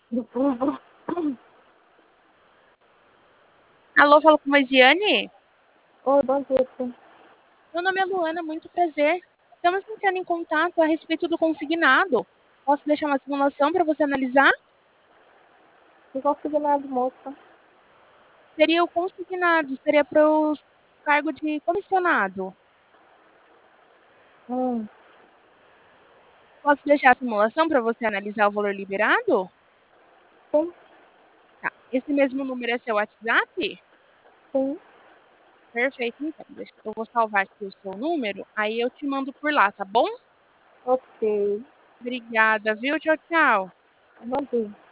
Alô, falo com a Isiane? Oi, bom dia, sim. Meu nome é Luana, muito prazer. Estamos entrando em contato a respeito do consignado. Posso deixar uma simulação para você analisar? Não consegui nada, moça. Seria o consignado, seria para o cargo de comissionado. Hum, Posso deixar a simulação para você analisar o valor liberado? sim, Tá. Esse mesmo número é seu WhatsApp? sim. Perfeito, então. Eu vou salvar aqui o seu número, aí eu te mando por lá, tá bom? Ok. Obrigada, viu? Tchau, tchau. Bom dia.